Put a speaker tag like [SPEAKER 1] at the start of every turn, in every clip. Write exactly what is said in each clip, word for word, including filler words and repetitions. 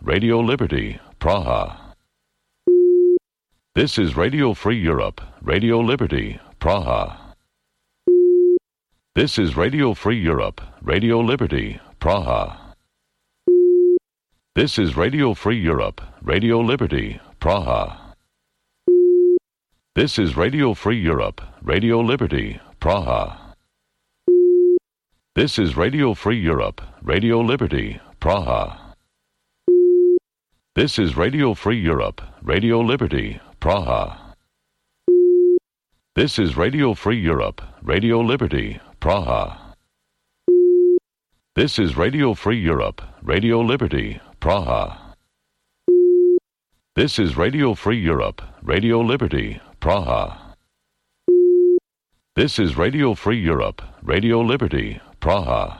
[SPEAKER 1] Radio Liberty, Praha. This is Radio Free Europe, Radio Liberty, Praha. This is Radio Free Europe, Radio Liberty, Praha. This is Radio Free Europe, Radio Liberty, Praha. This is Radio Free Europe, Radio Liberty, Praha. This is Radio Free Europe, Radio Liberty, Praha. This is Radio Free Europe, Radio Liberty, Praha. This is Radio Free Europe, Radio Liberty, Praha. This is Radio Free Europe, Radio Liberty, Praha. This is Radio Free Europe, Radio Liberty, Praha. This is Radio Free Europe, Radio Liberty, Praha.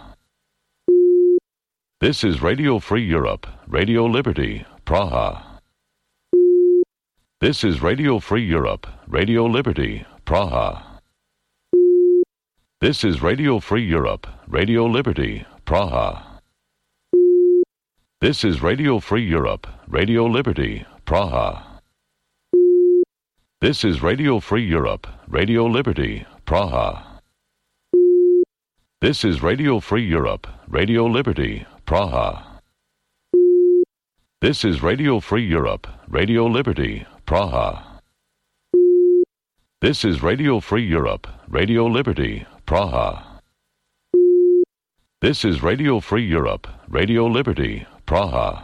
[SPEAKER 1] This is Radio Free Europe, Radio Liberty, Praha. This is Radio Free Europe, Radio Liberty, Praha. This is Radio Free Europe, Radio Liberty, Praha. This is Radio Free Europe, Radio Liberty, Praha. This is Radio Free Europe, Radio Liberty, Praha. This is Radio Free Europe, Radio Liberty, Praha. This is Radio Free Europe, Radio Liberty, Praha. This is Radio Free Europe, Radio Liberty, Praha. This is Radio Free Europe, Radio Liberty, Praha.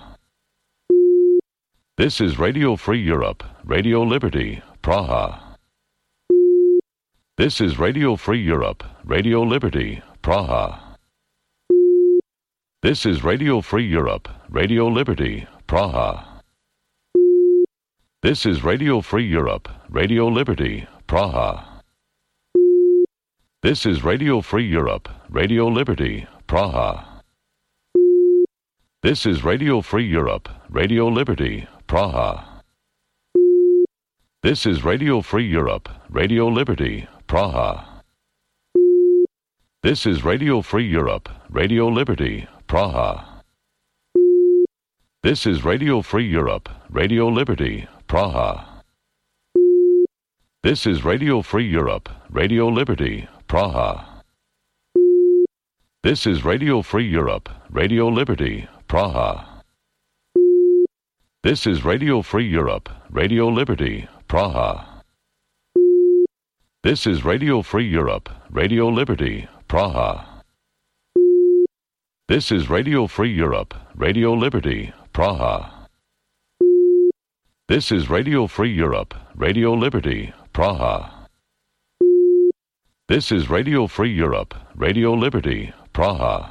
[SPEAKER 1] This is Radio Free Europe, Radio Liberty, Praha. This is Radio Free Europe, Radio Liberty, Praha. This is Radio Free Europe, Radio Liberty, Praha. This is Radio Free Europe, Radio Liberty, Praha. This is Radio Free Europe, Radio Liberty, Praha. This is Radio Free Europe, Radio Liberty, Praha. This is Radio Free Europe, Radio Liberty, Praha. This is Radio Free Europe, Radio Liberty, Praha. This is Radio Free Europe, Radio Liberty, Praha. This is Radio Free Europe, Radio Liberty, Praha. This is Radio Free Europe, Radio Liberty, Praha. This is Radio Free Europe, Radio Liberty, Praha. This is Radio Free Europe, Radio Liberty, Praha. This is Radio Free Europe, Radio Liberty, Praha. This is Radio Free Europe, Radio Liberty, Praha. This is Radio Free Europe, Radio Liberty, Praha.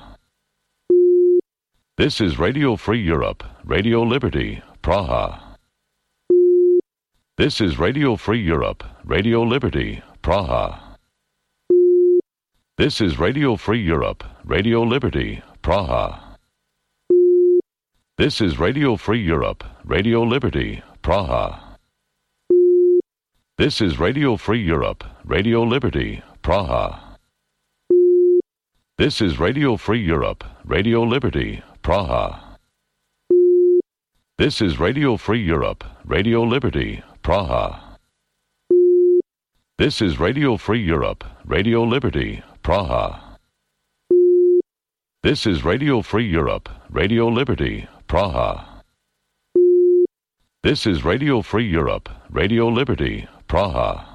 [SPEAKER 1] This is Radio Free Europe, Radio Liberty, Praha. This is Radio Free Europe, Radio Liberty, Praha. This is Radio Free Europe, Radio Liberty, Praha. This is Radio Free Europe, Radio Liberty, Praha. This is Radio Free Europe, Radio Liberty, Praha. This is Radio Free Europe, Radio Liberty, Praha. This is Radio Free Europe, Radio Liberty, Praha. This is Radio Free Europe, Radio Liberty, Praha. This is Radio Free Europe, Radio Liberty, Praha. This is Radio Free Europe, Radio Liberty, Praha.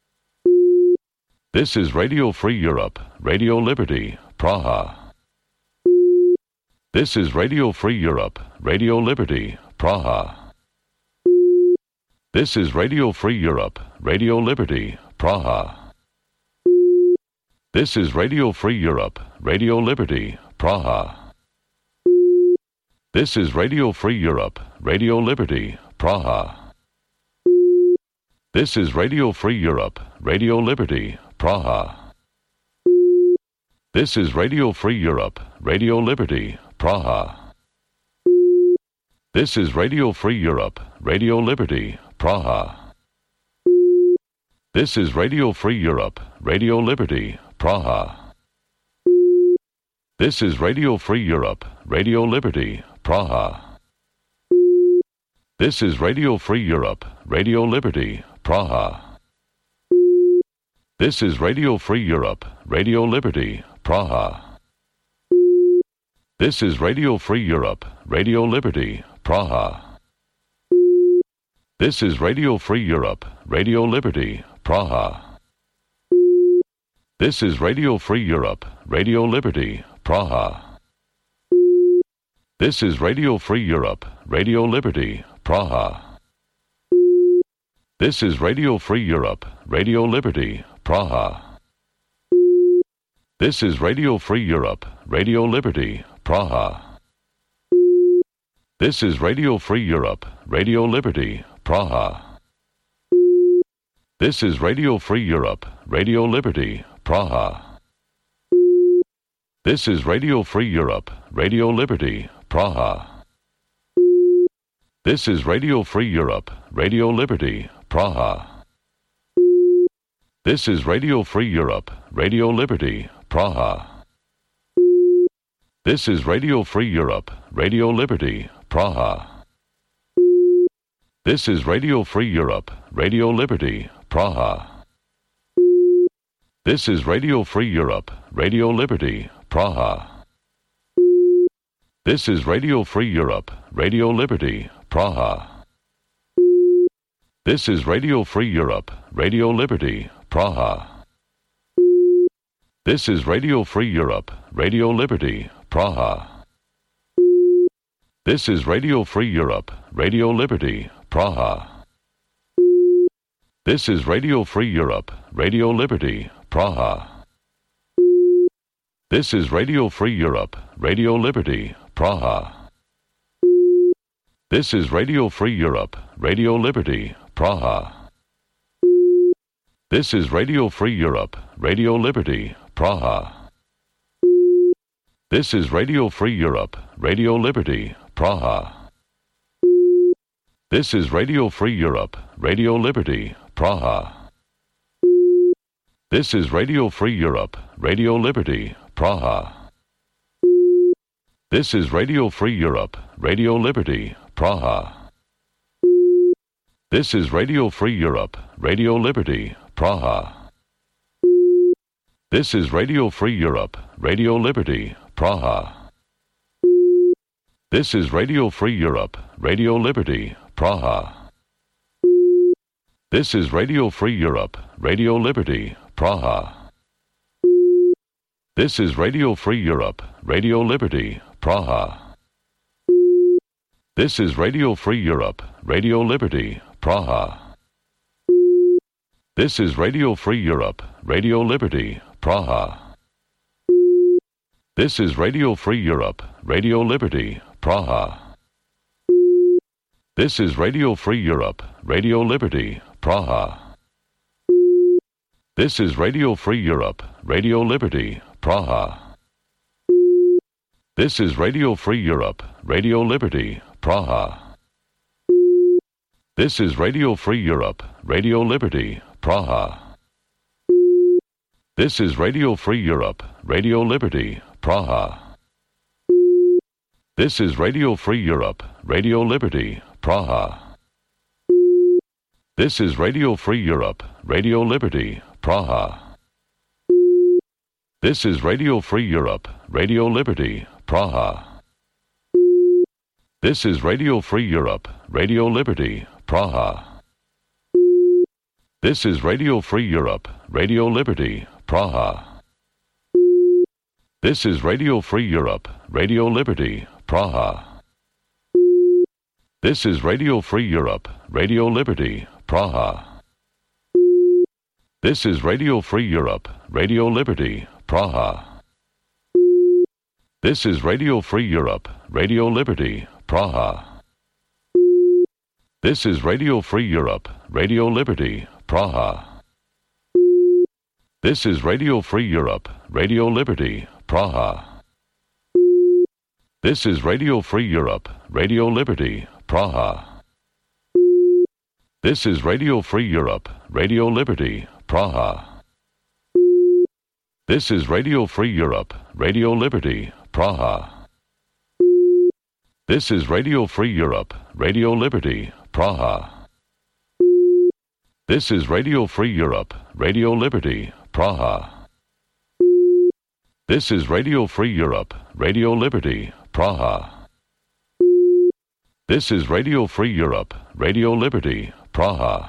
[SPEAKER 1] This is Radio Free Europe, Radio Liberty, Praha. This is Radio Free Europe, Radio Liberty, Praha. This is Radio Free Europe, Radio Liberty, Praha. This is Radio Free Europe, Radio Liberty, Praha. This is Radio Free Europe, Radio Liberty, Praha. This is Radio Free Europe, Radio Liberty, Praha. This is Radio Free Europe, Radio Liberty, Praha. This is Radio Free Europe, Radio Liberty, Praha. This is Radio Free Europe, Radio Liberty, Praha. This is Radio Free Europe, Radio Liberty, Praha. This is Radio Free Europe, Radio Liberty, Praha. This is Radio Free Europe, Radio Liberty, Praha. This is Radio Free Europe, Radio Liberty, Praha. This is Radio Free Europe, Radio Liberty, Praha. This is Radio Free Europe, Radio Liberty, Praha. This is Radio Free Europe, Radio Liberty, Praha. This is Radio Free Europe, Radio Liberty, Praha. This is Radio Free Europe, Radio Liberty, Praha. This is Radio Free Europe, Radio Liberty, Praha. This is Radio Free Europe, Radio Liberty, Praha. This is Radio Free Europe, Radio Liberty, Praha. This is Radio Free Europe, Radio Liberty, Praha. This is Radio Free Europe, Radio Liberty, Praha. This is Radio Free Europe, Radio Liberty, Praha. This is Radio Free Europe, Radio Liberty, Praha. This is Radio Free Europe, Radio Liberty, Praha. This is Radio Free Europe, Radio Liberty, Praha. This is Radio Free Europe, Radio Liberty, Praha. This is Radio Free Europe, Radio Liberty, Praha. This is Radio Free Europe, Radio Liberty, Praha. This is Radio Free Europe, Radio Liberty, Praha. This is Radio Free Europe, Radio Liberty, Praha. This is Radio Free Europe, Radio Liberty, Praha. This is Radio Free Europe, Radio Liberty, Praha. This is Radio Free Europe, Radio Liberty, Praha. This is Radio Free Europe, Radio Liberty, Praha. This is Radio Free Europe, Radio Liberty, Praha. This is Radio Free Europe, Radio Liberty, Praha. This is Radio Free Europe, Radio Liberty, Praha. This is Radio Free Europe, Radio Liberty, Praha. This is Radio Free Europe, Radio Liberty, Praha. This is Radio Free Europe, Radio Liberty, Praha. This is Radio Free Europe, Radio Liberty, Praha. This is Radio Free Europe, Radio Liberty, Praha. This is Radio Free Europe, Radio Liberty, Praha. This is Radio Free Europe, Radio Liberty, Praha. This is Radio Free Europe, Radio Liberty, Praha. This is Radio Free Europe, Radio Liberty, Praha. This is Radio Free Europe, Radio Liberty, Praha. This is Radio Free Europe, Radio Liberty, Praha. This is Radio Free Europe, Radio Liberty, Praha. This is Radio Free Europe, Radio Liberty, Praha. This is Radio Free Europe, Radio Liberty, Praha. This is Radio Free Europe, Radio Liberty, Praha. This is Radio Free Europe, Radio Liberty, Praha. This is Radio Free Europe, Radio Liberty, Praha. This is Radio Free Europe, Radio Liberty, Praha. This is Radio Free Europe, Radio Liberty, Praha. This is Radio Free Europe, Radio Liberty, Praha. This is Radio Free Europe, Radio Liberty, Praha. This is Radio Free Europe, Radio Liberty, Praha. This is Radio Free Europe, Radio Liberty, Praha. This is Radio Free Europe, Radio Liberty, Praha. This is Radio Free Europe, Radio Liberty, Praha. This is Radio Free Europe, Radio Liberty, Praha. This is Radio Free Europe, Radio Liberty, Praha. This is Radio Free Europe, Radio Liberty, Praha. This is Radio Free Europe, Radio Liberty, Praha. This is Radio Free Europe, Radio Liberty, Praha.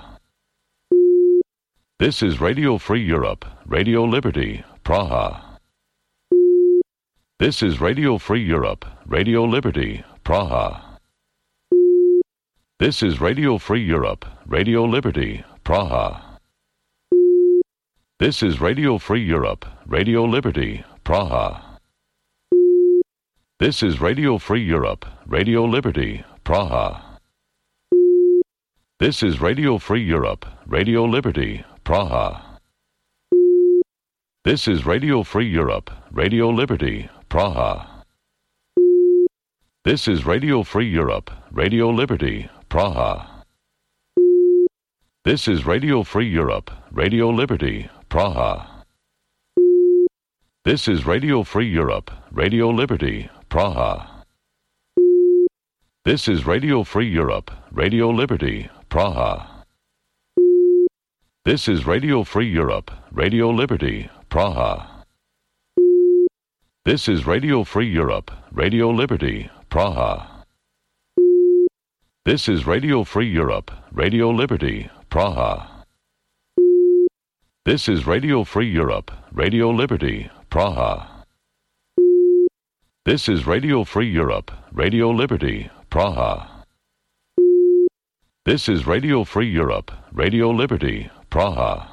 [SPEAKER 1] This is Radio Free Europe, Radio Liberty, Praha. This is Radio Free Europe, Radio Liberty, Praha. This is Radio Free Europe, Radio Liberty, Praha. This is Radio Free Europe, Radio Liberty, Praha. This is Radio Free Europe, Radio Liberty, Praha. This is Radio Free Europe, Radio Liberty, Praha. This is Radio Free Europe, Radio Liberty, Praha. This is Radio Free Europe, Radio Liberty, Praha. This is Radio Free Europe, Radio Liberty, Praha. This is Radio Free Europe, Radio Liberty, Praha. This is Radio Free Europe, Radio Liberty, Praha. This is Radio Free Europe, Radio Liberty, Praha. This is Radio Free Europe, Radio Liberty, Praha. This is Radio Free Europe, Radio Liberty, Praha. This is Radio Free Europe, Radio Liberty, Praha. This is Radio Free Europe, Radio Liberty, Praha. This is Radio Free Europe, Radio Liberty, Praha.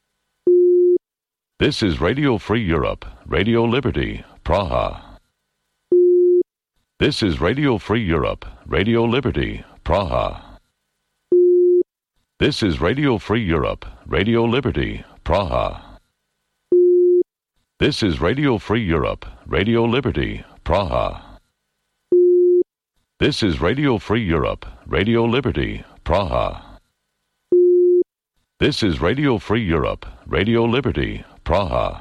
[SPEAKER 1] This is Radio Free Europe, Radio Liberty, Praha. This is Radio Free Europe, Radio Liberty, Praha. This is Radio Free Europe, Radio Liberty, Praha. This is Radio Free Europe, Radio Liberty, Praha. This is Radio Free Europe, Radio Liberty, Praha. This is Radio Free Europe, Radio Liberty, Praha.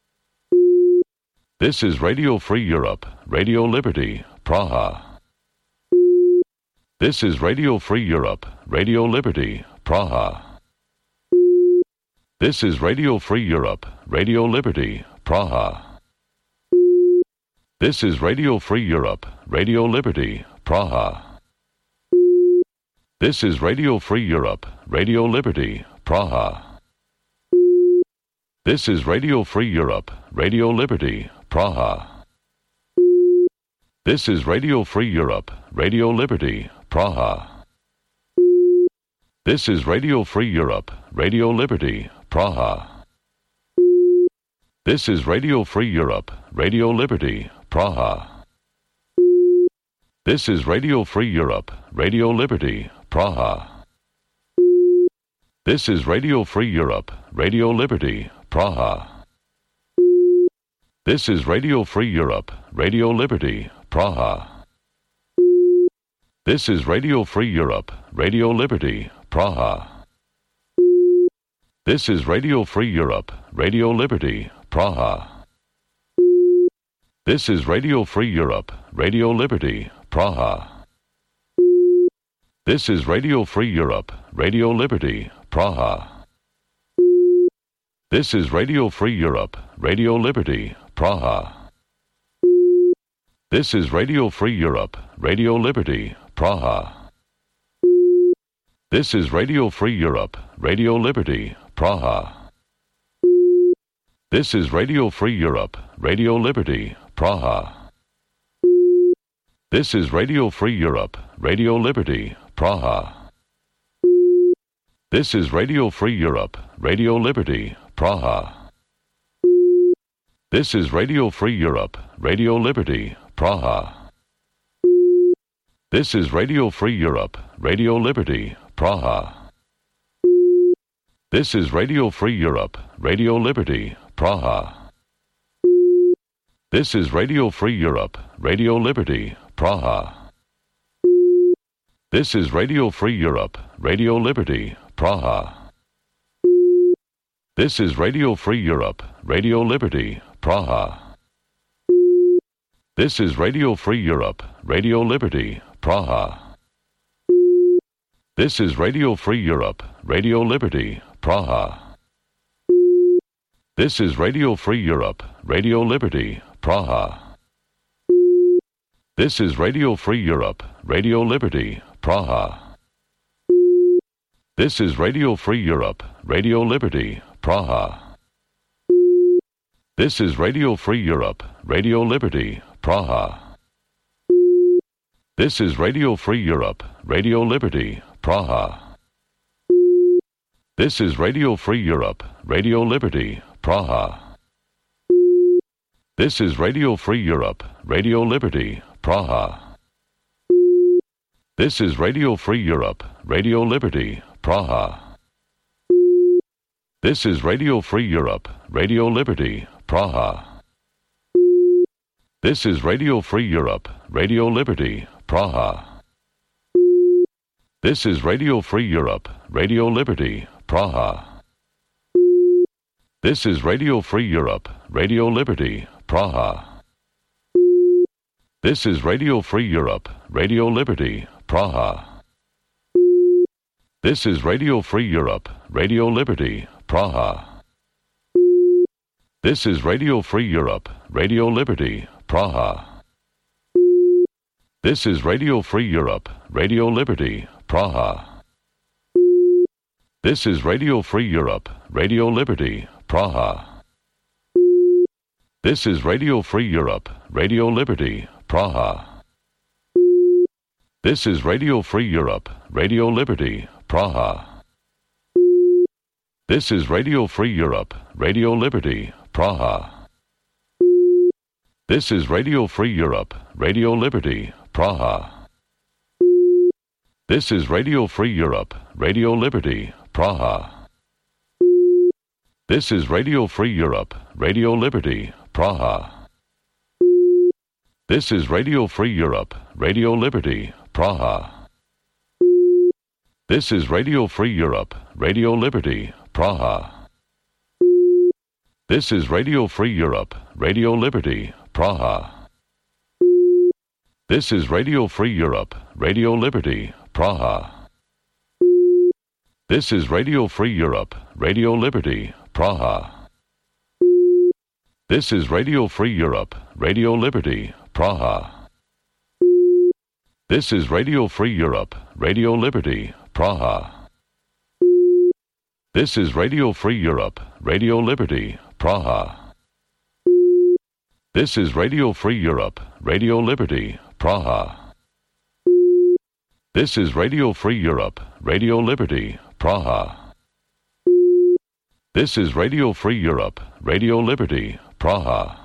[SPEAKER 1] This is Radio Free Europe, Radio Liberty, Praha. This is Radio Free Europe, Radio Liberty, Praha. This is Radio Free Europe, Radio Liberty, Praha. This is Radio Free Europe, Radio Liberty, Praha. This is Radio Free Europe, Radio Liberty, Praha. This is Radio Free Europe, Radio Liberty, Praha. This is Radio Free Europe, Radio Liberty, Praha. This is Radio Free Europe, Radio Liberty, Praha. This is Radio Free Europe, Radio Liberty, Praha. This is Radio Free Europe, Radio Liberty, Praha. This is Radio Free Europe, Radio Liberty, Praha. This is Radio Free Europe, Radio Liberty, Praha. This is Radio Free Europe, Radio Liberty, Praha. This is Radio Free Europe, Radio Liberty, Praha. This is Radio Free Europe, Radio Liberty, Praha. This is Radio Free Europe, Radio Liberty, Praha. This is Radio Free Europe, Radio Liberty, Praha. This is Radio Free Europe, Radio Liberty, Praha. This is Radio Free Europe, Radio Liberty, Praha. This is Radio Free Europe, Radio Liberty, Praha. This is Radio Free Europe, Radio Liberty, Praha. This is Radio Free Europe, Radio Liberty, Praha. This is Radio Free Europe, Radio Liberty, Praha. This is Radio Free Europe, Radio Liberty, Praha. This is Radio Free Europe, Radio Liberty, Praha. This is Radio Free Europe, Radio Liberty, Praha. This is Radio Free Europe, Radio Liberty, Praha. This is Radio Free Europe, Radio Liberty, Praha. This is Radio Free Europe, Radio Liberty, Praha. This is Radio Free Europe, Radio Liberty, Praha. This is Radio Free Europe, Radio Liberty, Praha. This is Radio Free Europe, Radio Liberty, Praha. This is Radio Free Europe, Radio Liberty, Praha. This is Radio Free Europe, Radio Liberty, Praha. This is Radio Free Europe, Radio Liberty, Praha. This is Radio Free Europe, Radio Liberty, Praha. This is Radio Free Europe, Radio Liberty, Praha. This is Radio Free Europe, Radio Liberty, Praha. This is Radio Free Europe, Radio Liberty, Praha. This is Radio Free Europe, Radio Liberty, Praha. This is Radio Free Europe, Radio Liberty, Praha. This is Radio Free Europe, Radio Liberty, Praha. This is Radio Free Europe, Radio Liberty, Praha. This is Radio Free Europe, Radio Liberty, Praha. This is Radio Free Europe, Radio Liberty, Praha. This is Radio Free Europe, Radio Liberty, Praha. This is Radio Free Europe, Radio Liberty, Praha. This is Radio Free Europe, Radio Liberty, Praha. This is Radio Free Europe, Radio Liberty, Praha. This is Radio Free Europe, Radio Liberty, Praha. This is Radio Free Europe, Radio Liberty, Praha. This is Radio Free Europe, Radio Liberty, Praha. This is Radio Free Europe, Radio Liberty, Praha. This is Radio Free Europe, Radio Liberty, Praha. This is Radio Free Europe, Radio Liberty, Praha. This is Radio Free Europe, Radio Liberty, Praha. This is Radio Free Europe, Radio Liberty, Praha. This is Radio Free Europe, Radio Liberty, Praha. This is Radio Free Europe, Radio Liberty, Praha. This is Radio Free Europe, Radio Liberty, Praha. This is Radio Free Europe, Radio Liberty, Praha. This is Radio Free Europe, Radio Liberty, Praha. This is Radio Free Europe, Radio Liberty, Praha. This is Radio Free Europe, Radio Liberty, Praha.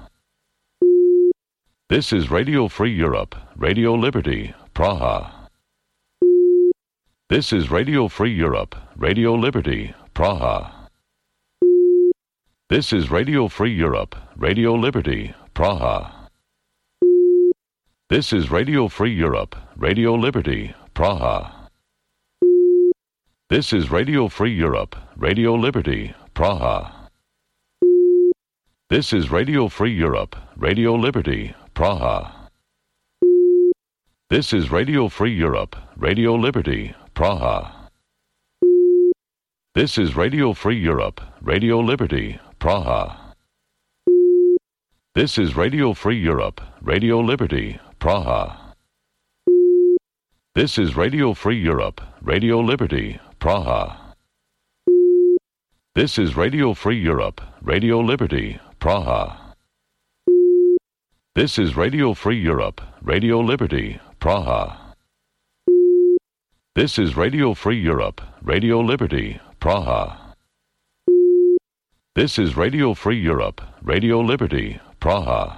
[SPEAKER 1] This is Radio Free Europe, Radio Liberty, Praha. This is Radio Free Europe, Radio Liberty, Praha. This is Radio Free Europe, Radio Liberty, Praha. This is Radio Free Europe, Radio Liberty, Praha. This is Radio Free Europe, Radio Liberty, Praha. This is Radio Free Europe, Radio Liberty, Praha. This is Radio Free Europe, Radio Liberty, Praha. This is Radio Free Europe, Radio Liberty, Praha. This is Radio Free Europe, Radio Liberty, Praha. This is Radio Free Europe, Radio Liberty, Praha. This is Radio Free Europe, Radio Liberty, Praha. This is Radio Free Europe, Radio Liberty, Praha. This is Radio Free Europe, Radio Liberty, Praha. This is Radio Free Europe, Radio Liberty, Praha.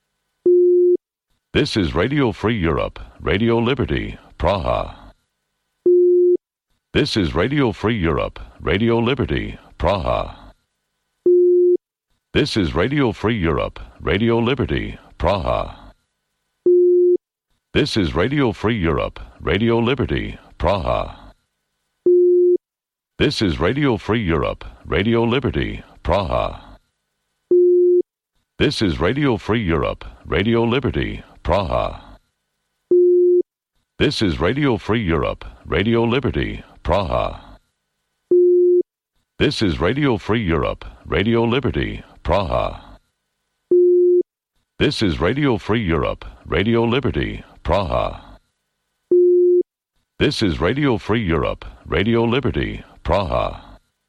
[SPEAKER 1] This is Radio Free Europe, Radio Liberty, Praha. This is Radio Free Europe, Radio Liberty, Praha. This is Radio Free Europe, Radio Liberty, Praha. This is Radio Free Europe, Radio Liberty, Praha. This is Radio Free Europe, Radio Liberty, Praha. This is Radio Free Europe, Radio Liberty, Praha. This is Radio Free Europe, Radio Liberty, Praha. This is Radio Free Europe, Radio Liberty, Praha. This is Radio Free Europe, Radio Liberty, Praha. This is Radio Free Europe, Radio Liberty, Praha.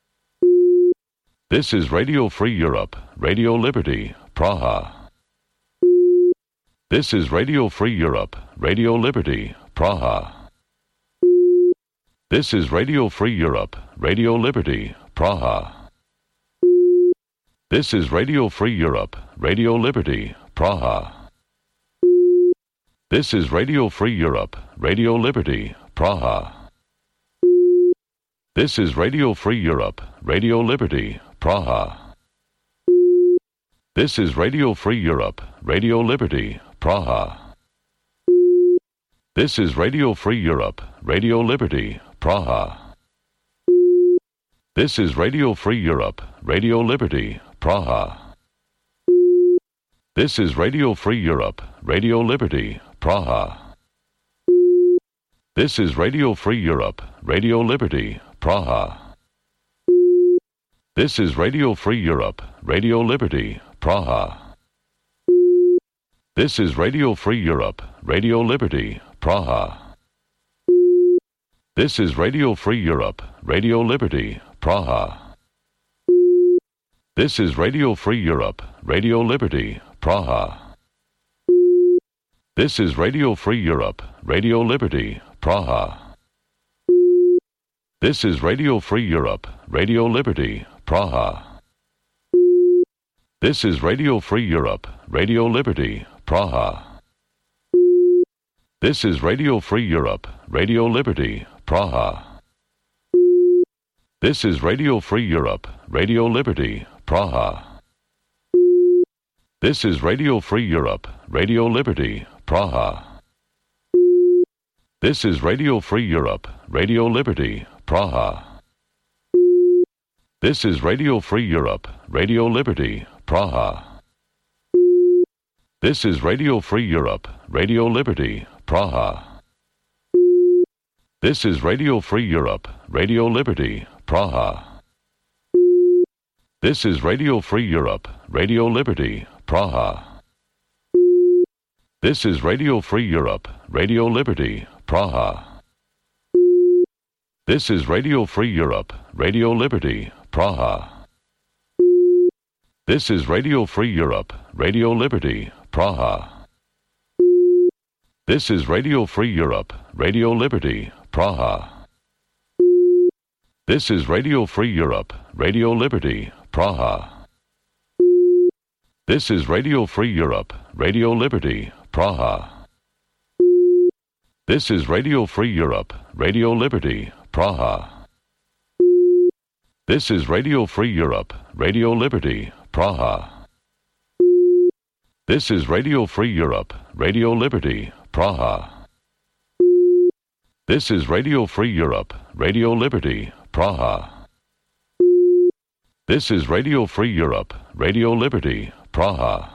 [SPEAKER 1] This is Radio Free Europe, Radio Liberty, Praha. This is Radio Free Europe, Radio Liberty, Praha. This is Radio Free Europe, Radio Liberty, Praha. This is Radio Free Europe, Radio Liberty, Praha. This is Radio Free Europe, Radio Liberty, Praha. This is Radio Free Europe, Radio Liberty, Praha. This is Radio Free Europe, Radio Liberty, Praha. This is Radio Free Europe, Radio Liberty, Praha. This is Radio Free Europe, Radio Liberty, Praha. This is Radio Free Europe, Radio Liberty, Praha. This is Radio Free Europe, Radio Liberty, Praha. This is Radio Free Europe, Radio Liberty, Praha. This is Radio Free Europe, Radio Liberty, Praha. This is Radio Free Europe, Radio Liberty, Praha. This is Radio Free Europe, Radio Liberty, Praha. This is Radio Free Europe, Radio Liberty, Praha. This is Radio Free Europe, Radio Liberty, Praha. This is Radio Free Europe, Radio Liberty, Praha. This is Radio Free Europe, Radio Liberty, Praha. This is Radio Free Europe, Radio Liberty, Praha. This is Radio Free Europe, Radio Liberty, Praha. This is Radio Free Europe, Radio Liberty, Praha. This is Radio Free Europe, Radio Liberty, Praha. This is Radio Free Europe, Radio Liberty, Praha. This is Radio Free Europe, Radio Liberty, Praha. This is Radio Free Europe, Radio Liberty, Praha. This is Radio Free Europe, Radio Liberty, Praha. This is Radio Free Europe, Radio Liberty, Praha. This is Radio Free Europe, Radio Liberty, Praha. This is Radio Free Europe, Radio Liberty, Praha. This is Radio Free Europe, Radio Liberty, Praha. This is Radio Free Europe, Radio Liberty, Praha. This is Radio Free Europe, Radio Liberty, Praha. This is Radio Free Europe, Radio Liberty, Praha. This is Radio Free Europe, Radio Liberty, Praha. This is Radio Free Europe, Radio Liberty, Praha. This is Radio Free Europe, Radio Liberty, Praha.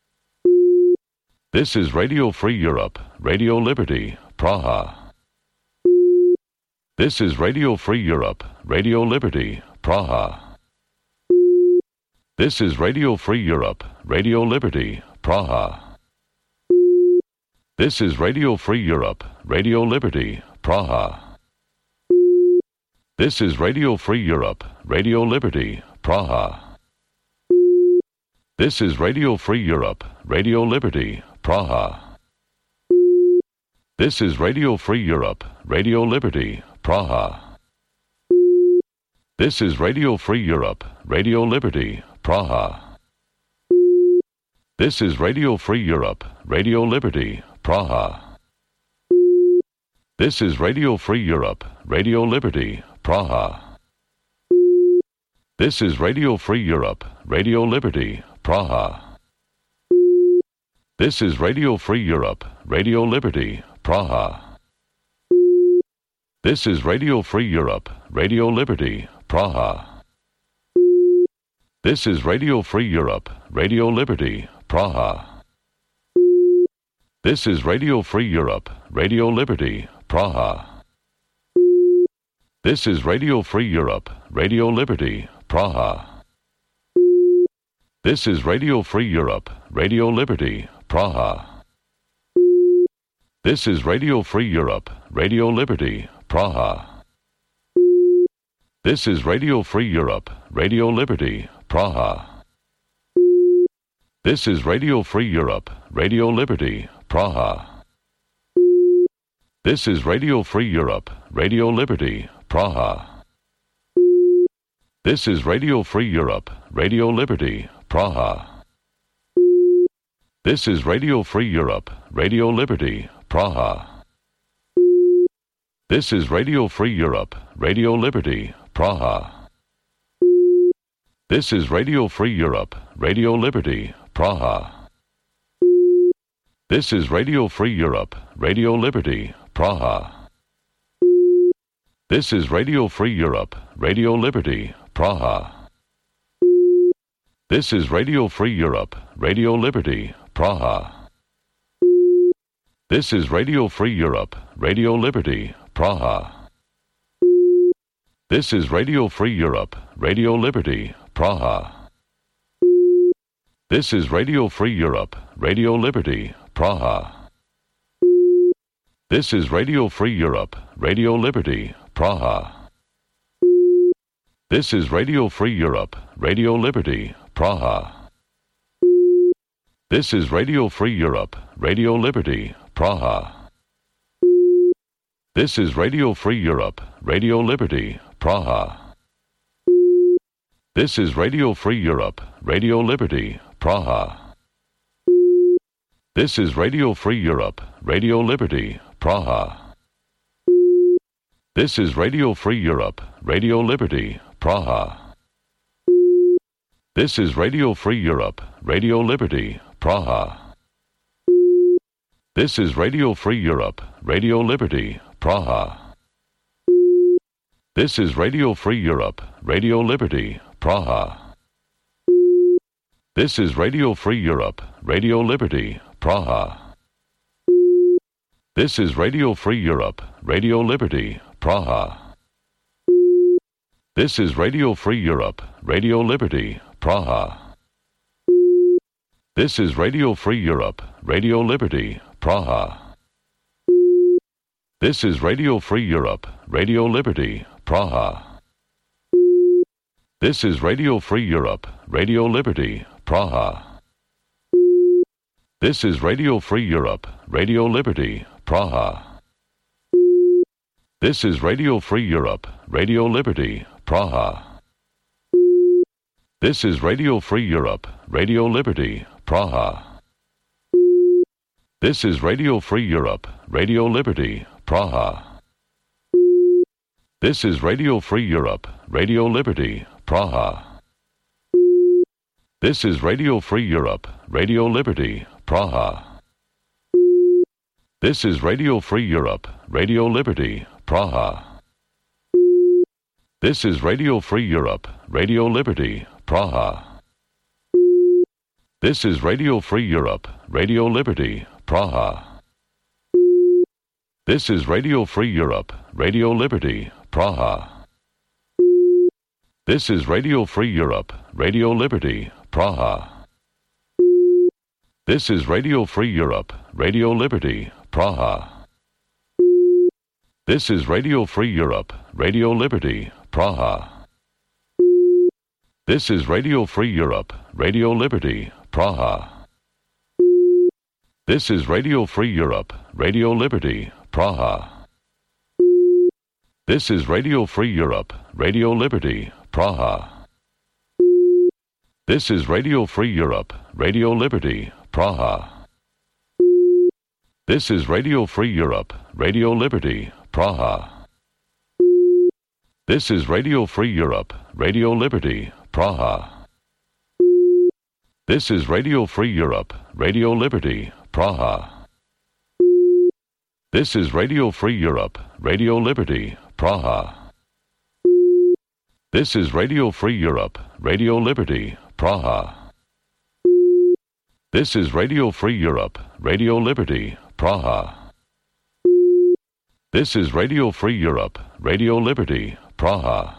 [SPEAKER 1] This is Radio Free Europe, Radio Liberty, Praha. This is Radio Free Europe, Radio Liberty, Praha. This is Radio Free Europe, Radio Liberty, Praha. This is Radio Free Europe, Radio Liberty, Praha. This is Radio Free Europe, Radio Liberty, Praha. This is Radio Free Europe, Radio Liberty, Praha. This is Radio Free Europe, Radio Liberty, Praha. This is Radio Free Europe, Radio Liberty, Praha. This is Radio Free Europe, Radio Liberty, Praha. This is Radio Free Europe, Radio Liberty, Praha. This is Radio Free Europe, Radio Liberty, Praha. This is Radio Free Europe, Radio Liberty, Praha. This is Radio Free Europe, Radio Liberty, Praha. This is Radio Free Europe, Radio Liberty, Praha. This is Radio Free Europe, Radio Liberty, Praha. This is Radio Free Europe, Radio Liberty, Praha. This is Radio Free Europe, Radio Liberty, Praha. This is Radio Free Europe, Radio Liberty, Praha. This is Radio Free Europe, Radio Liberty, Praha. This is Radio Free Europe, Radio Liberty, Praha. This is Radio Free Europe, Radio Liberty, Praha. This is Radio Free Europe, Radio Liberty, Praha. This is Radio Free Europe, Radio Liberty, Praha. This is Radio Free Europe, Radio Liberty, Praha. This is Radio Free Europe, Radio Liberty, Praha. This is Radio Free Europe, Radio Liberty, Praha. This is Radio Free Europe, Radio Liberty, Praha. This is Radio Free Europe, Radio Liberty, Praha. This is Radio Free Europe, Radio Liberty, Praha. This is Radio Free Europe, Radio Liberty, Praha. This is Radio Free Europe, Radio Liberty, Praha. This is Radio Free Europe, Radio Liberty, Praha. This is Radio Free Europe, Radio Liberty, Praha. This is Radio Free Europe, Radio Liberty, Praha. This is Radio Free Europe, Radio Liberty, Praha. This is Radio Free Europe, Radio Liberty, Praha. This is Radio Free Europe, Radio Liberty, Praha. This is Radio Free Europe, Radio Liberty, Praha. This is Radio Free Europe, Radio Liberty, Praha. This is Radio Free Europe, Radio Liberty, Praha. This is Radio Free Europe, Radio Liberty, Praha. This is Radio Free Europe, Radio Liberty, Praha. This is Radio Free Europe, Radio Liberty, Praha. This is Radio Free Europe, Radio Liberty, Praha. This is Radio Free Europe, Radio Liberty, Praha. This is Radio Free Europe, Radio Liberty, Praha. This is Radio Free Europe, Radio Liberty, Praha. This is Radio Free Europe, Radio Liberty, Praha. This is Radio Free Europe, Radio Liberty, Praha. This is Radio Free Europe, Radio Liberty, Praha. This is Radio Free Europe, Radio Liberty, Praha. This is Radio Free Europe, Radio Liberty, Praha. This is Radio Free Europe, Radio Liberty, Praha. This is Radio Free Europe, Radio Liberty, Praha. This is Radio Free Europe, Radio Liberty, Praha. This is Radio Free Europe, Radio Liberty, Praha. This is Radio Free Europe, Radio Liberty, Praha. This is Radio Free Europe, Radio Liberty, Praha. This is Radio Free Europe, Radio Liberty, Praha. This is Radio Free Europe, Radio Liberty, Praha. This is Radio Free Europe, Radio Liberty, Praha. This is Radio Free Europe, Radio Liberty, Praha. This is Radio Free Europe, Radio Liberty, Praha. This is Radio Free Europe, Radio Liberty, Praha. This is Radio Free Europe, Radio Liberty, Praha. This is Radio Free Europe, Radio Liberty, Praha. This is Radio Free Europe, Radio Liberty, Praha. This is Radio Free Europe, Radio Liberty, Praha. This is Radio Free Europe, Radio Liberty, Praha. This is Radio Free Europe, Radio Liberty, Praha. This is Radio Free Europe, Radio Liberty, Praha.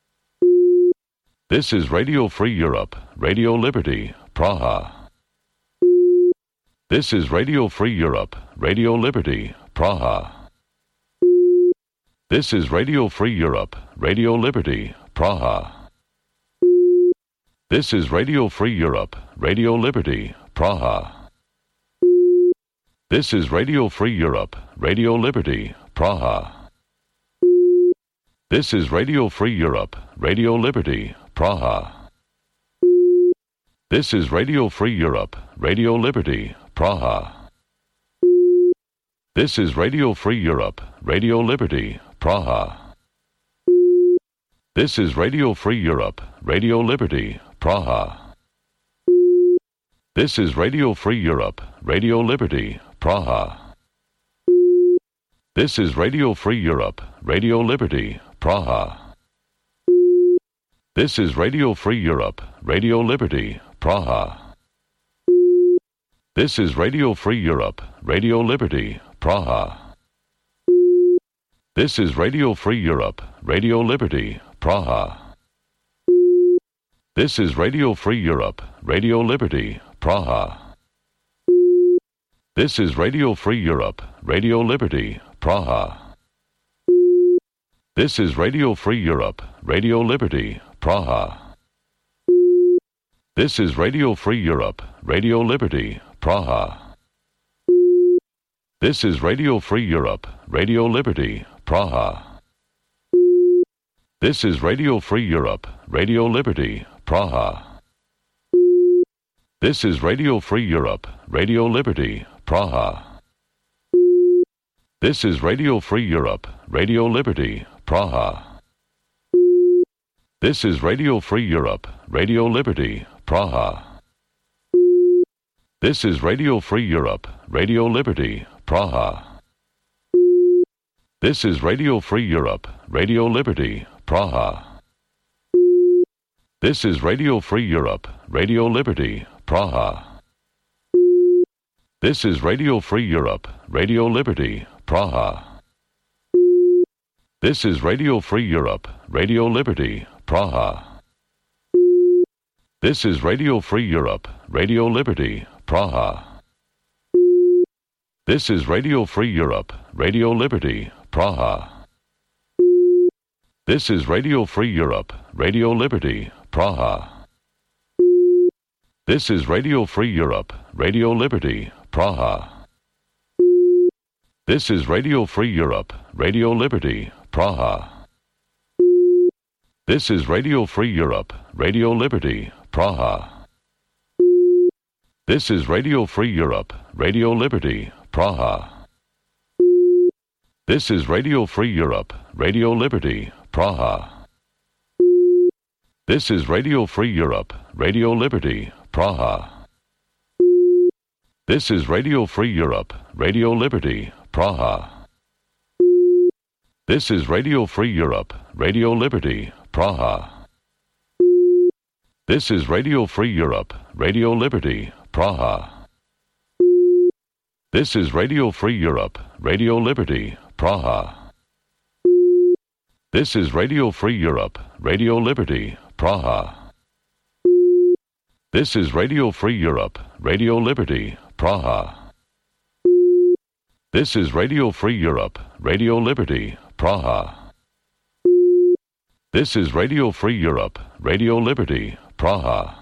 [SPEAKER 1] This is Radio Free Europe, Radio Liberty, Praha. This is Radio Free Europe, Radio Liberty, Praha. This is Radio Free Europe, Radio Liberty, Praha. This is Radio Free Europe, Radio Liberty, Praha. This is Radio Free Europe, Radio Liberty, Praha. This is Radio Free Europe, Radio Liberty, Praha. This is Radio Free Europe, Radio Liberty, Praha. This is Radio Free Europe, Radio Liberty, Praha. This is Radio Free Europe, Radio Liberty, Praha. This is Radio Free Europe, Radio Liberty, Praha. This is Radio Free Europe, Radio Liberty, Praha. This is Radio Free Europe, Radio Liberty, Praha. This is Radio Free Europe, Radio Liberty, Praha. This is Radio Free Europe, Radio Liberty, Praha. This is Radio Free Europe, Radio Liberty, Praha. This is Radio Free Europe, Radio Liberty, Praha. This is Radio Free Europe, Radio Liberty, Praha. This is Radio Free Europe, Radio Liberty, Praha. This is Radio Free Europe, Radio Liberty, Praha. This is Radio Free Europe, Radio Liberty, Praha. This is Radio Free Europe, Radio Liberty, Praha. This is Radio Free Europe, Radio Liberty, Praha. This is Radio Free Europe, Radio Liberty, Praha. This is Radio Free Europe, Radio Liberty, Praha. This is Radio Free Europe, Radio Liberty, Praha. This is Radio Free Europe, Radio Liberty, Praha. This is Radio Free Europe, Radio Liberty, Praha. This is Radio Free Europe, Radio Liberty, Praha. This is Radio Free Europe, Radio Liberty, Praha. This is Radio Free Europe, Radio Liberty, Praha. This is Radio Free Europe, Radio Liberty, Praha. This is Radio Free Europe, Radio Liberty, Praha. This is Radio Free Europe, Radio Liberty, Praha. This is Radio Free Europe, Radio Liberty, Praha. This is Radio Free Europe, Radio Liberty, Praha. This is Radio Free Europe, Radio Liberty, Praha. This is Radio Free Europe, Radio Liberty, Praha. This is Radio Free Europe, Radio Liberty, Praha. This is Radio Free Europe, Radio Liberty, Praha. This is Radio Free Europe, Radio Liberty, Praha. This is Radio Free Europe, Radio Liberty, Praha. This is Radio Free Europe, Radio Liberty, Praha. This is Radio Free Europe, Radio Liberty, Praha. This is Radio Free Europe, Radio Liberty, Praha. This is Radio Free Europe, Radio Liberty, Praha.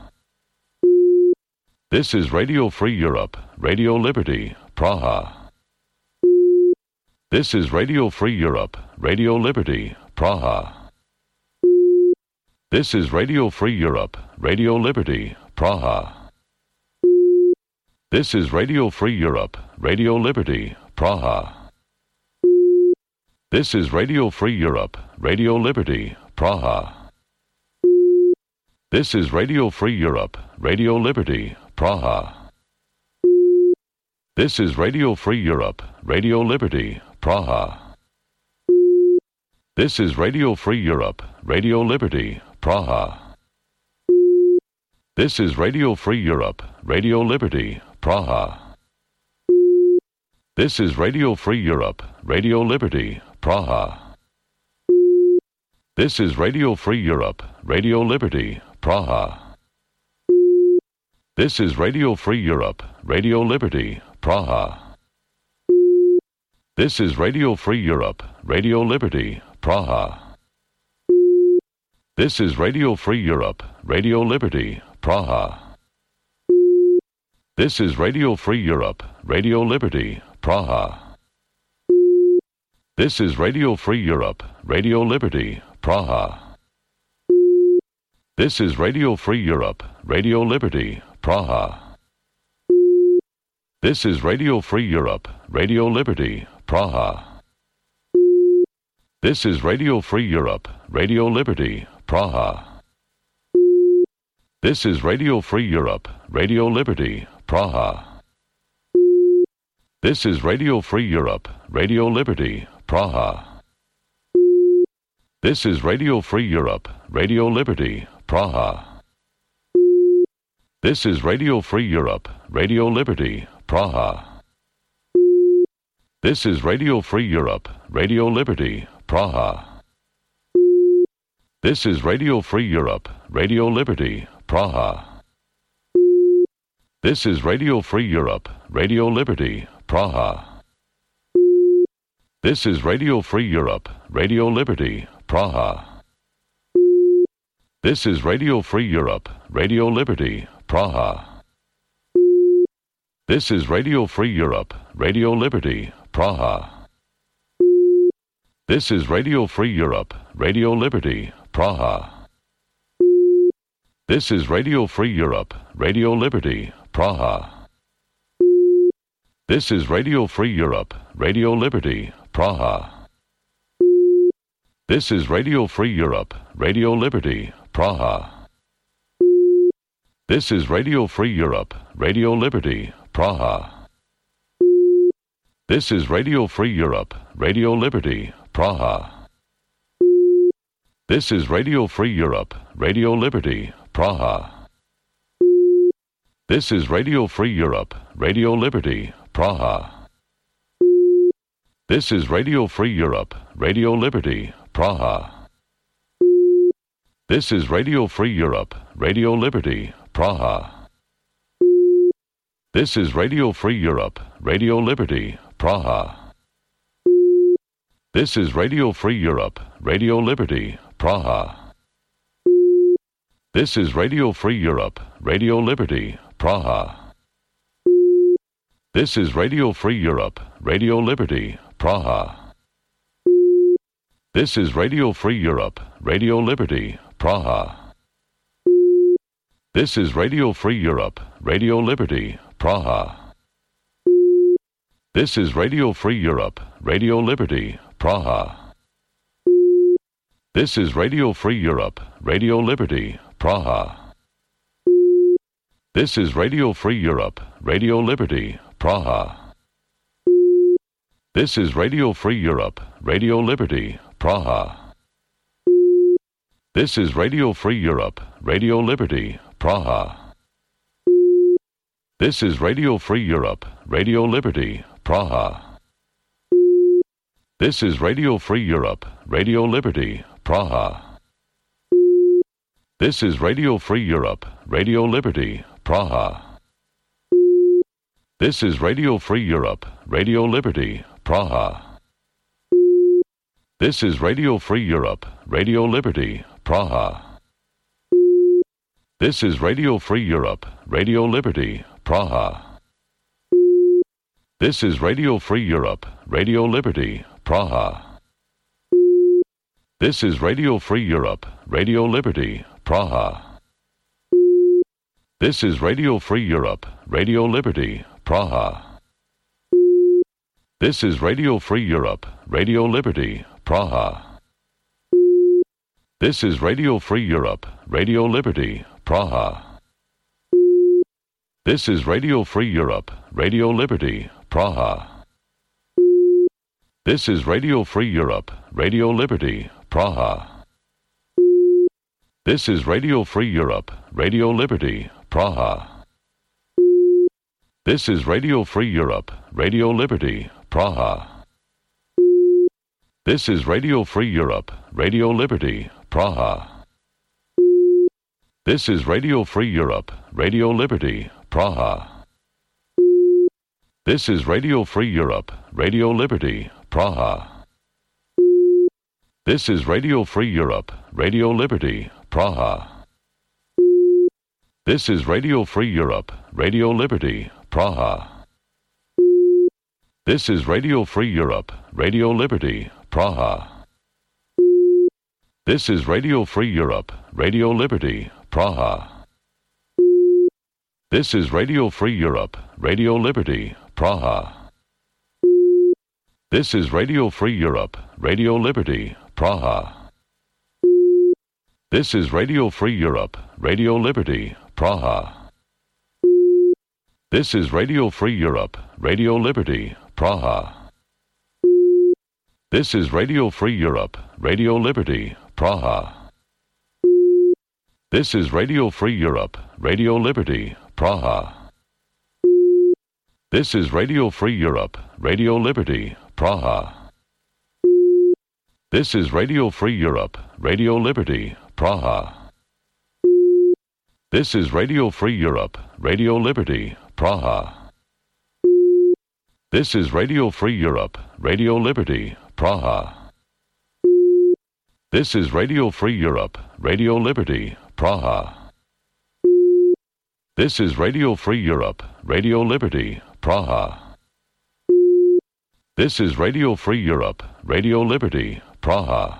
[SPEAKER 1] This is Radio Free Europe, Radio Liberty, Praha. This is Radio Free Europe, Radio Liberty, Praha. This is Radio Free Europe, Radio Liberty, Praha. This is Radio Free Europe, Radio Liberty, Praha. This is Radio Free Europe, Radio Liberty, Praha. This is Radio Free Europe, Radio Liberty, Praha. This is Radio Free Europe, Radio Liberty, Praha. This is Radio Free Europe, Radio Liberty, Praha. This is Radio Free Europe, Radio Liberty, Praha. This is Radio Free Europe, Radio Liberty, Praha. This is Radio Free Europe, Radio Liberty, Praha. This is Radio Free Europe, Radio Liberty, Praha. This is Radio Free Europe, Radio Liberty, Praha. This is Radio Free Europe, Radio Liberty, Praha. This is Radio Free Europe, Radio Liberty, Praha. This is Radio Free Europe, Radio Liberty, Praha. This is Radio Free Europe, Radio Liberty, Praha. This is Radio Free Europe, Radio Liberty, Praha. This is Radio Free Europe, Radio Liberty, Praha. This is Radio Free Europe, Radio Liberty, Praha. This is Radio Free Europe, Radio Liberty, Praha. This is Radio Free Europe, Radio Liberty, Praha. This is Radio Free Europe, Radio Liberty, Praha. This is Radio Free Europe, Radio Liberty, Praha. This is Radio Free Europe, Radio Liberty, Praha. This is Radio Free Europe, Radio Liberty, Praha. This is Radio Free Europe, Radio Liberty, Praha. This is Radio Free Europe, Radio Liberty, Praha. This is Radio Free Europe, Radio Liberty, Praha. This is Radio Free Europe, Radio Liberty, Praha. This is Radio Free Europe, Radio Liberty, Praha. This is Radio Free Europe, Radio Liberty, Praha. This is Radio Free Europe, Radio Liberty, Praha. This is Radio Free Europe, Radio Liberty, Praha. This is Radio Free Europe, Radio Liberty, Praha. This is Radio Free Europe, Radio Liberty, Praha. This is Radio Free Europe, Radio Liberty, Praha. This is Radio Free Europe, Radio Liberty, Praha. This is Radio Free Europe, Radio Liberty, Praha. This is Radio Free Europe, Radio Liberty, Praha. This is Radio Free Europe, Radio Liberty, Praha. This is Radio Free Europe, Radio Liberty, Praha. This is Radio Free Europe, Radio Liberty, Praha. This is Radio Free Europe, Radio Liberty, Praha. This is Radio Free Europe, Radio Liberty, Praha. This is Radio Free Europe, Radio Liberty, Praha. This is Radio Free Europe, Radio Liberty, Praha. This is Radio Free Europe, Radio Liberty, Praha. This is Radio Free Europe, Radio Liberty, Praha. This is Radio Free Europe, Radio Liberty, Praha. This is Radio Free Europe, Radio Liberty, Praha. This is Radio Free Europe, Radio Liberty, Praha. This is Radio Free Europe, Radio Liberty, Praha. This is Radio Free Europe, Radio Liberty, Praha. This is Radio Free Europe, Radio Liberty, Praha. This is Radio Free Europe, Radio Liberty, Praha. This is Radio Free Europe, Radio Liberty, Praha. This is Radio Free Europe, Radio Liberty, Praha. This is Radio Free Europe, Radio Liberty, Praha. This is Radio Free Europe, Radio Liberty, Praha. This is Radio Free Europe, Radio Liberty, Praha. This is Radio Free Europe, Radio Liberty, Praha. This is Radio Free Europe, Radio Liberty, Praha. This is Radio Free Europe, Radio Liberty, Praha. This is Radio Free Europe, Radio Liberty, Praha. This is Radio Free Europe, Radio Liberty, Praha. This is Radio Free Europe, Radio Liberty, Praha. This is Radio Free Europe, Radio Liberty, Praha. This is Radio Free Europe, Radio Liberty, Praha. This is Radio Free Europe, Radio Liberty, Praha. This is Radio Free Europe, Radio Liberty, Praha. This is Radio Free Europe, Radio Liberty, Praha. This is Radio Free Europe, Radio Liberty, Praha. This is Radio Free Europe, Radio Liberty, Praha. This is Radio Free Europe, Radio Liberty, Praha. This is Radio Free Europe, Radio Liberty, Praha. This is Radio Free Europe, Radio Liberty, Praha. This is Radio Free Europe, Radio Liberty, Praha. This is Radio Free Europe, Radio Liberty, Praha. This is Radio Free Europe, Radio Liberty, Praha. This is Radio Free Europe, Radio Liberty, Praha. This is Radio Free Europe, Radio Liberty, Praha. This is Radio Free Europe, Radio Liberty, Praha. This is Radio Free Europe, Radio Liberty, Praha. This is Radio Free Europe, Radio Liberty, Praha.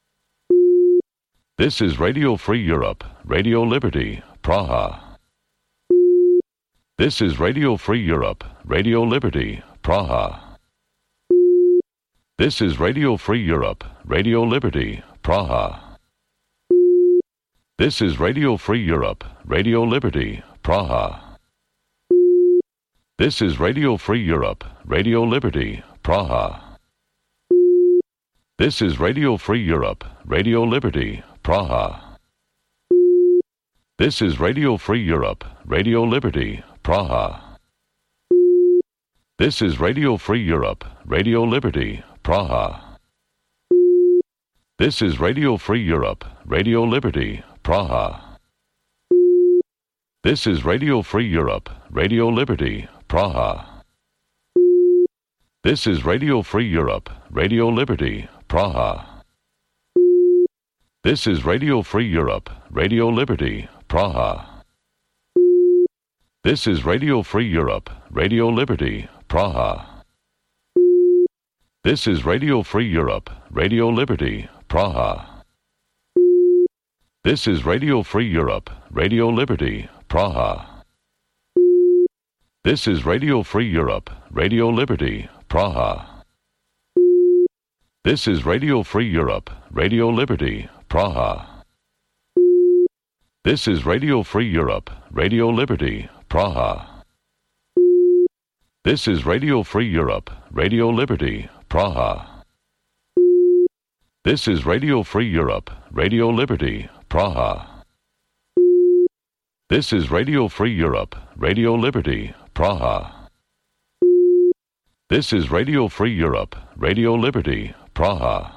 [SPEAKER 1] This is Radio Free Europe, Radio Liberty, Praha. This is Radio Free Europe, Radio Liberty, Praha. This is Radio Free Europe, Radio Liberty, Praha. This is Radio Free Europe, Radio Liberty, Praha. This is Radio Free Europe, Radio Liberty, Praha. This is Radio Free Europe, Radio Liberty, Praha. This is Radio Free Europe, Radio Liberty, Praha. This is Radio Free Europe, Radio Liberty, Praha. This is Radio Free Europe, Radio Liberty, Praha. This is Radio Free Europe, Radio Liberty, Praha. This is Radio Free Europe, Radio Liberty, Praha. This is Radio Free Europe, Radio Liberty, Praha. This is Radio Free Europe, Radio Liberty, Praha. This is Radio Free Europe, Radio Liberty, Praha. This is Radio Free Europe, Radio Liberty, Praha. This is Radio Free Europe, Radio Liberty, Praha. This is Radio Free Europe, Radio Liberty, Praha. This is Radio Free Europe, Radio Liberty, Praha. This is Radio Free Europe, Radio Liberty, Praha. This is Radio Free Europe, Radio Liberty, Praha. This is Radio Free Europe, Radio Liberty, Praha. This is Radio Free Europe, Radio Liberty, Praha.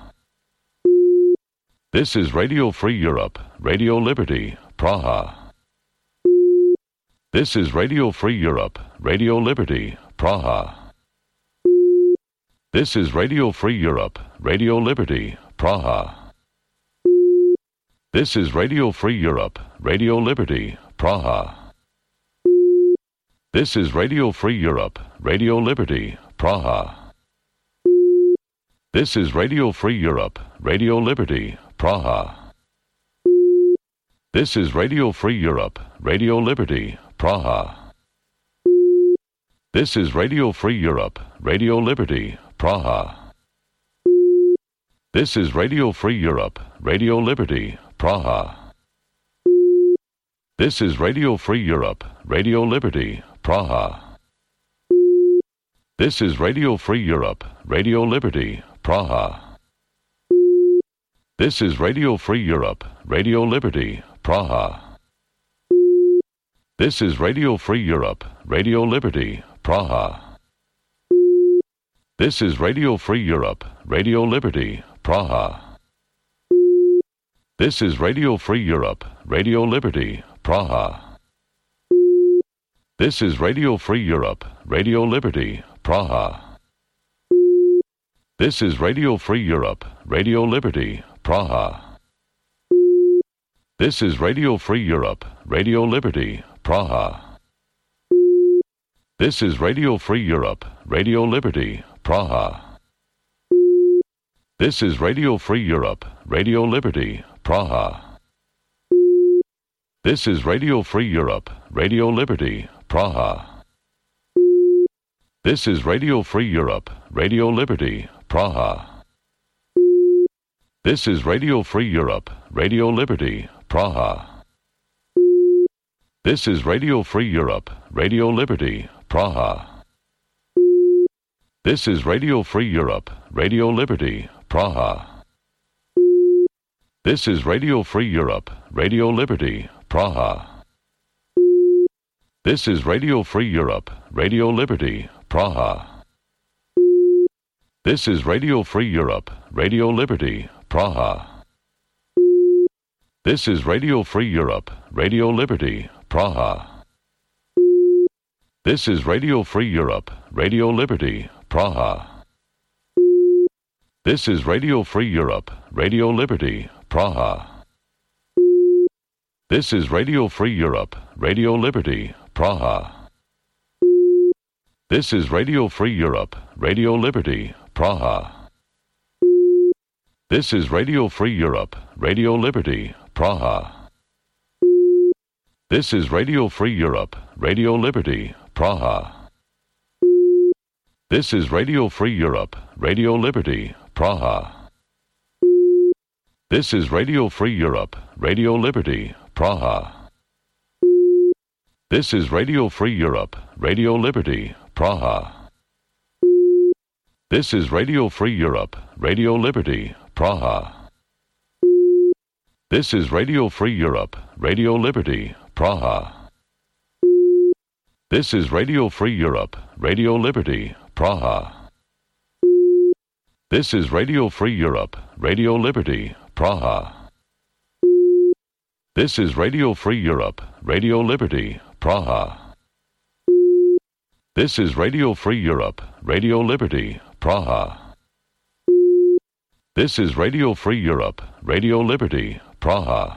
[SPEAKER 1] This is Radio Free Europe, Radio Liberty, Praha. This is Radio Free Europe, Radio Liberty, Praha. This is Radio Free Europe, Radio Liberty, Praha. This is Radio Free Europe, Radio Liberty, Praha. This is Radio Free Europe, Radio Liberty, Praha. This is Radio Free Europe, Radio Liberty, Praha. This is Radio Free Europe, Radio Liberty, Praha. This is Radio Free Europe, Radio Liberty, Praha. This is Radio Free Europe, Radio Liberty, Praha. This is Radio Free Europe, Radio Liberty, Praha. This is Radio Free Europe, Radio Liberty, Praha. This is Radio Free Europe, Radio Liberty, Praha. This is Radio Free Europe, Radio Liberty, Praha. This is Radio Free Europe, Radio Liberty, Praha. This is Radio Free Europe, Radio Liberty, Praha. This is Radio Free Europe, Radio Liberty, Praha. This is Radio Free Europe, Radio Liberty, Praha. This is Radio Free Europe, Radio Liberty, Praha. This is Radio Free Europe, Radio Liberty, Praha. This is Radio Free Europe, Radio Liberty, Praha. This is Radio Free Europe, Radio Liberty, Praha. This is Radio Free Europe, Radio Liberty, Praha. This is Radio Free Europe, Radio Liberty, Praha. This is Radio Free Europe, Radio Liberty, Praha. This is Radio Free Europe, Radio Liberty, Praha. This is Radio Free Europe, Radio Liberty, Praha. This is Radio Free Europe, Radio Liberty, Praha. This is Radio Free Europe, Radio Liberty, Praha. This is Radio Free Europe, Radio Liberty, Praha. This is Radio Free Europe, Radio Liberty, Praha. This is Radio Free Europe, Radio Liberty, Praha. This is Radio Free Europe, Radio Liberty, Praha. This is Radio Free Europe, Radio Liberty, Praha. This is Radio Free Europe, Radio Liberty, Praha. This is Radio Free Europe, Radio Liberty, Praha. This is Radio Free Europe, Radio Liberty, Praha. This is Radio Free Europe, Radio Liberty, Praha. This is Radio Free Europe, Radio Liberty, Praha. This is Radio Free Europe, Radio Liberty, Praha. This is Radio Free Europe, Radio Liberty, Praha. This is Radio Free Europe, Radio Liberty, Praha. This is Radio Free Europe, Radio Liberty, Praha. This is Radio Free Europe, Radio Liberty, Praha. This is Radio Free Europe, Radio Liberty, Praha. This is Radio Free Europe, Radio Liberty, Praha.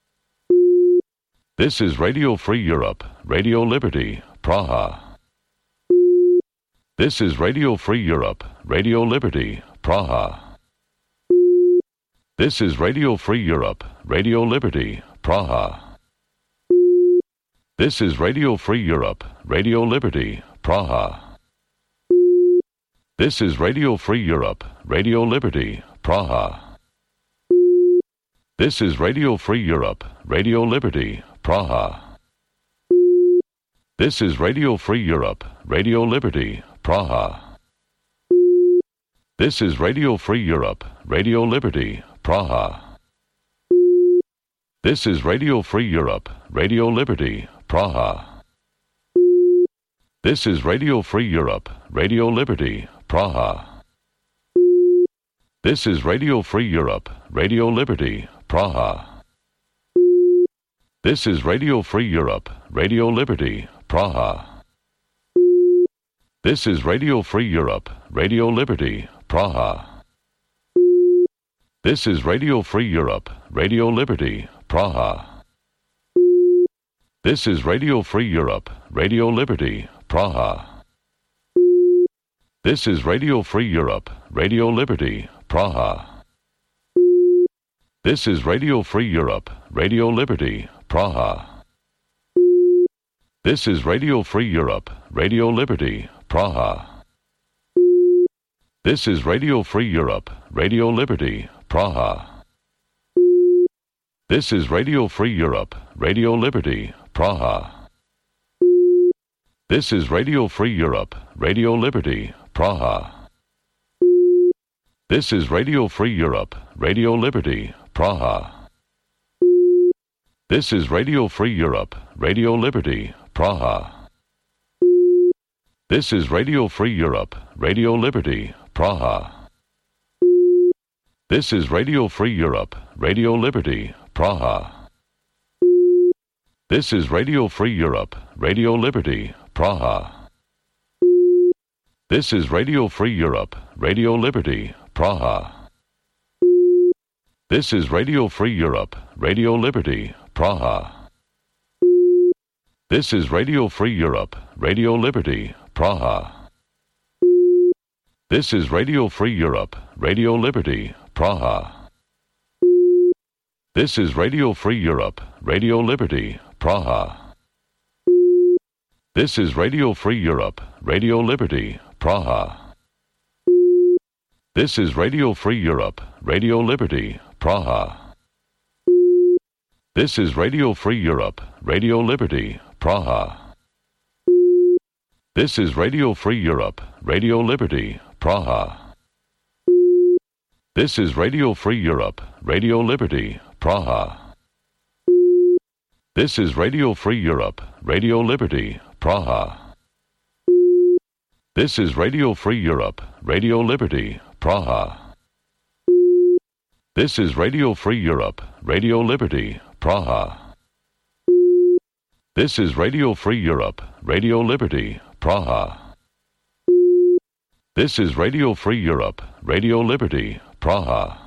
[SPEAKER 1] This is Radio Free Europe, Radio Liberty, Praha. This is Radio Free Europe, Radio Liberty, Praha. This is Radio Free Europe, Radio Liberty, Praha. This is Radio Free Europe, Radio Liberty, Praha. This is Radio Free Europe, Radio Liberty, Praha. This is Radio Free Europe, Radio Liberty, Praha. This is Radio Free Europe, Radio Liberty, Praha. This is Radio Free Europe, Radio Liberty, Praha. This is Radio Free Europe, Radio Liberty, Praha. This is Radio Free Europe, Radio Liberty, Praha. This is Radio Free Europe, Radio Liberty, Praha. This is Radio Free Europe, Radio Liberty, Praha. This is Radio Free Europe, Radio Liberty, Praha. This is Radio Free Europe, Radio Liberty, Praha. This is Radio Free Europe, Radio Liberty, Praha. This is Radio Free Europe, Radio Liberty, Praha. This is Radio Free Europe, Radio Liberty, Praha. This is Radio Free Europe, Radio Liberty, Praha. This is Radio Free Europe, Radio Liberty, Praha. This is Radio Free Europe, Radio Liberty, Praha. This is Radio Free Europe, Radio Liberty, Praha. This is Radio Free Europe, Radio Liberty, Praha. This is Radio Free Europe, Radio Liberty, Praha. This is Radio Free Europe, Radio Liberty, Praha. This is Radio Free Europe, Radio Liberty, Praha. This is Radio Free Europe, Radio Liberty, Praha. This is Radio Free Europe, Radio Liberty, Praha. This is Radio Free Europe, Radio Liberty, Praha. This is Radio Free Europe, Radio Liberty, Praha. This is Radio Free Europe, Radio Liberty, Praha. This is Radio Free Europe, Radio Liberty, Praha. This is Radio Free Europe, Radio Liberty, Praha. This is Radio Free Europe, Radio Liberty, Praha. This is Radio Free Europe, Radio Liberty, Praha. This is Radio Free Europe, Radio Liberty, Praha. This is Radio Free Europe, Radio Liberty, Praha. This is Radio Free Europe, Radio Liberty, Praha. This is Radio Free Europe, Radio Liberty, Praha. This is Radio Free Europe, Radio Liberty, Praha. This is Radio Free Europe, Radio Liberty, Praha. This is Radio Free Europe, Radio Liberty, Praha.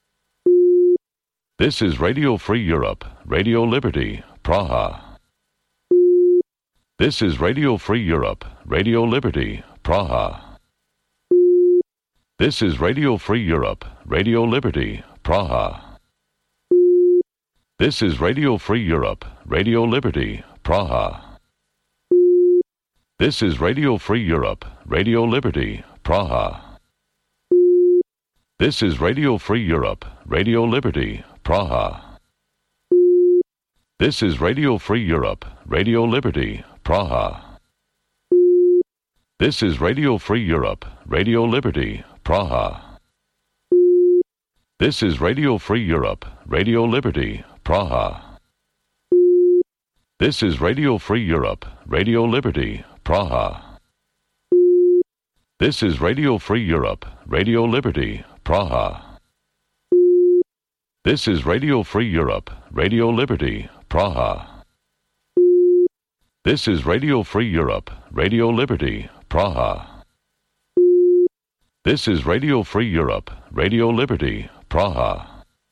[SPEAKER 1] This is Radio Free Europe, Radio Liberty, Praha. This is Radio Free Europe, Radio Liberty, Praha. This is Radio Free Europe, Radio Liberty, Praha. This is Radio Free Europe, Radio Liberty, Praha. This is Radio Free Europe, Radio Liberty, Praha. This is Radio Free Europe, Radio Liberty, Praha. This is Radio Free Europe, Radio Liberty, Praha. This is Radio Free Europe, Radio Liberty, Praha. This is Radio Free Europe, Radio Liberty, Praha. This is Radio Free Europe, Radio Liberty, Praha. This is Radio Free Europe, Radio Liberty, Praha. This is Radio Free Europe, Radio Liberty, Praha. This is Radio Free Europe, Radio Liberty, Praha. This is Radio Free Europe, Radio Liberty, Praha.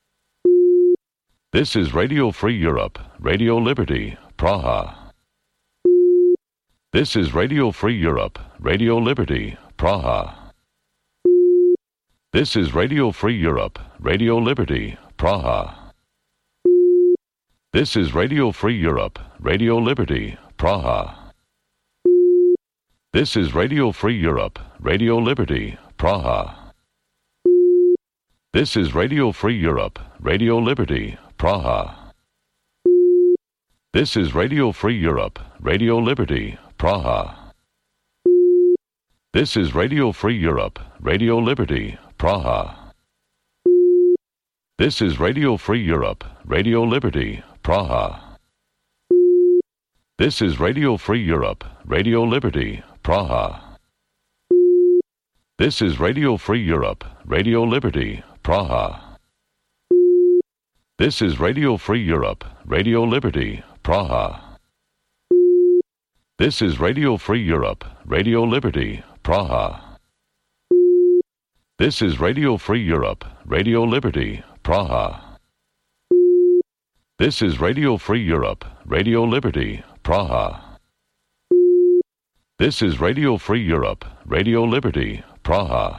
[SPEAKER 1] This is Radio Free Europe, Radio Liberty, Praha. This is Radio Free Europe, Radio Liberty, Praha. This is Radio Free Europe, Radio Liberty, Praha. This is Radio Free Europe, Radio Liberty, Praha. This is Radio Free Europe, Radio Liberty, Praha. This is Radio Free Europe, Radio Liberty, Praha. This is Radio Free Europe, Radio Liberty, Praha. This is Radio Free Europe, Radio Liberty, Praha. This is Radio Free Europe, Radio Liberty, Praha. This is Radio Free Europe, Radio Liberty, Praha. This is Radio Free Europe, Radio Liberty, Praha. This is Radio Free Europe, Radio Liberty, Praha. This is Radio Free Europe, Radio Liberty, Praha. This is Radio Free Europe, Radio Liberty, Praha. This is Radio Free Europe, Radio Liberty, Praha. This is Radio Free Europe, Radio Liberty, Praha.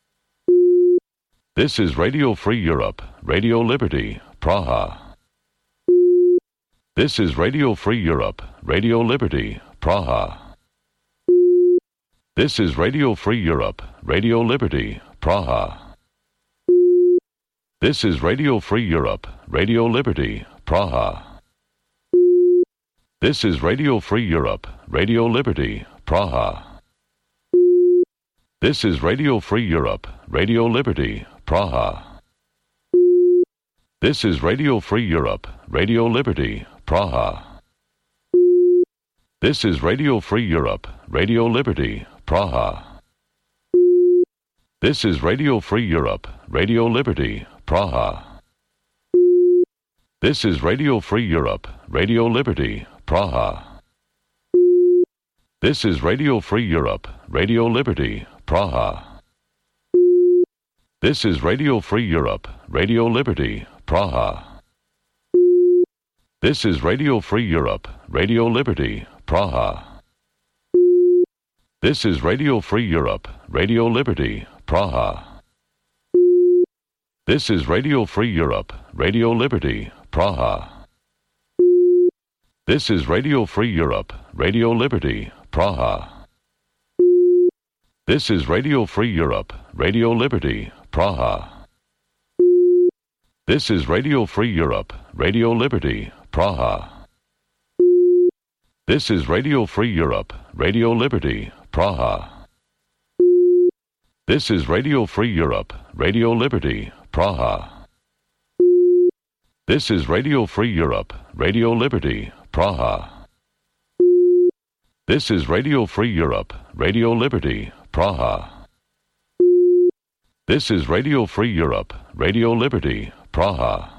[SPEAKER 1] This is Radio Free Europe, Radio Liberty, Praha. This is Radio Free Europe, Radio Liberty, Praha. This is Radio Free Europe, Radio Liberty, Praha. This is Radio Free Europe, Radio Liberty, Praha. This is Radio Free Europe, Radio Liberty, Praha. This is Radio Free Europe, Radio Liberty, Praha. This is Radio Free Europe, Radio Liberty, Praha. This is Radio Free Europe, Radio Liberty, Praha. This is Radio Free Europe, Radio Liberty, Praha. This is Radio Free Europe, Radio Liberty, Praha. This is Radio Free Europe, Radio Liberty, Praha. This is Radio Free Europe, Radio Liberty, Praha. This is Radio Free Europe, Radio Liberty, Praha. This is Radio Free Europe, Radio Liberty, Praha. This is Radio Free Europe, Radio Liberty, Praha. This is Radio Free Europe, Radio Liberty, Praha. This is Radio Free Europe, Radio Liberty, Praha. This is Radio Free Europe, Radio Liberty, Praha. This is Radio Free Europe, Radio Liberty, Praha. This is Radio Free Europe, Radio Liberty, Praha. This is Radio Free Europe, Radio Liberty, Praha. This is Radio Free Europe, Radio Liberty, Praha. This is Radio Free Europe, Radio Liberty, Praha.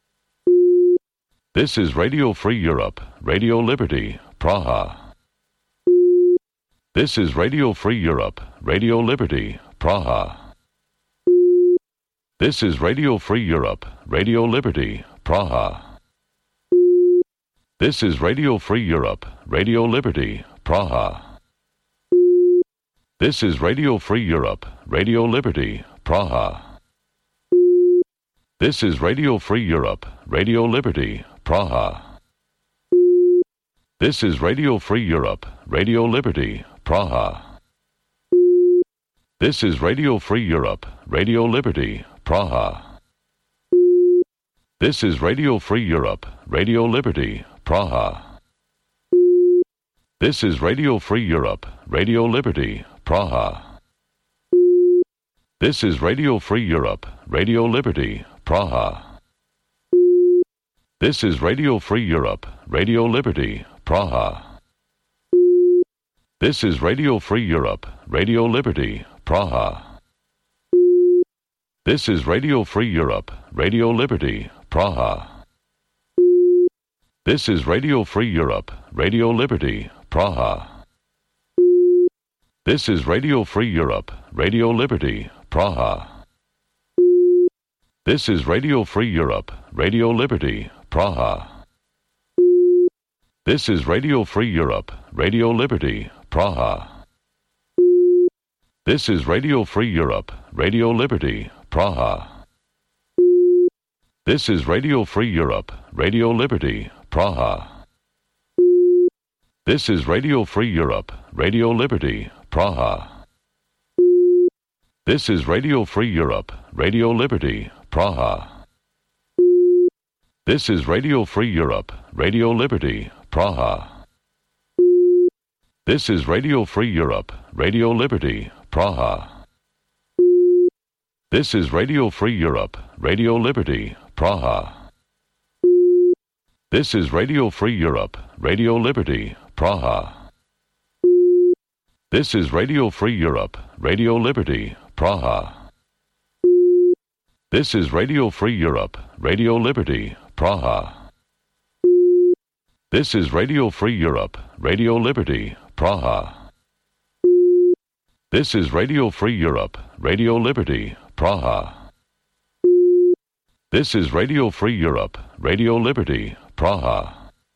[SPEAKER 1] This is Radio Free Europe, Radio Liberty, Praha. This is Radio Free Europe, Radio Liberty, Praha. This is Radio Free Europe, Radio Liberty, Praha. This is Radio Free Europe, Radio Liberty, Praha. This is Radio Free Europe, Radio Liberty, Praha. This is Radio Free Europe, Radio Liberty, Praha. This is Radio Free Europe, Radio Liberty, Praha. This is Radio Free Europe, Radio Liberty, Praha. This is Radio Free Europe, Radio Liberty, Praha. This is Radio Free Europe, Radio Liberty, Praha. This is Radio Free Europe, Radio Liberty, Praha. This is Radio Free Europe, Radio Liberty, Praha. This is Radio Free Europe, Radio Liberty, Praha. This is Radio Free Europe, Radio Liberty, Praha. This is Radio Free Europe, Radio Liberty, Praha. This is Radio Free Europe, Radio Liberty, Praha. This is Radio Free Europe, Radio Liberty, Praha. This is Radio Free Europe, Radio Liberty, Praha. This is Radio Free Europe, Radio Liberty, Praha. This is Radio Free Europe, Radio Liberty, Praha. This is Radio Free Europe, Radio Liberty, Praha. This is Radio Free Europe, Radio Liberty, Praha. This is Radio Free Europe, Radio Liberty, Praha. This is Radio Free Europe, Radio Liberty, Praha. This is Radio Free Europe, Radio Liberty, Praha. This is Radio Free Europe, Radio Liberty, Praha. This is Radio Free Europe, Radio Liberty, Praha. This is Radio Free Europe, Radio Liberty, Praha. This is Radio Free Europe, Radio Liberty, Praha. This is Radio Free Europe, Radio Liberty, Praha. This is Radio Free Europe, Radio Liberty, Praha.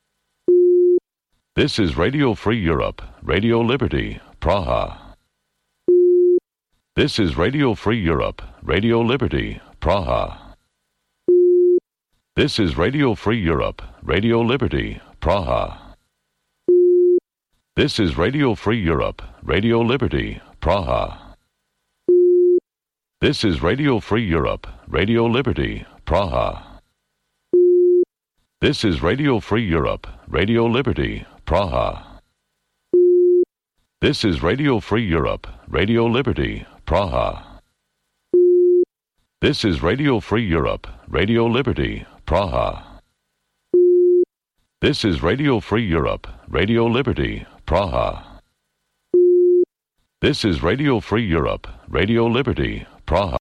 [SPEAKER 1] This is Radio Free Europe, Radio Liberty, Praha. This is Radio Free Europe, Radio Liberty, Praha. This is Radio Free Europe, Radio Liberty, Praha. This is Radio Free Europe, Radio Liberty, Praha. This is Radio Free Europe, Radio Liberty, Praha. This is Radio Free Europe, Radio Liberty, Praha. This is Radio Free Europe, Radio Liberty, Praha. This is Radio Free Europe, Radio Liberty, Praha. This is Radio Free Europe, Radio Liberty, Praha. This is Radio Free Europe, Radio Liberty, Praha.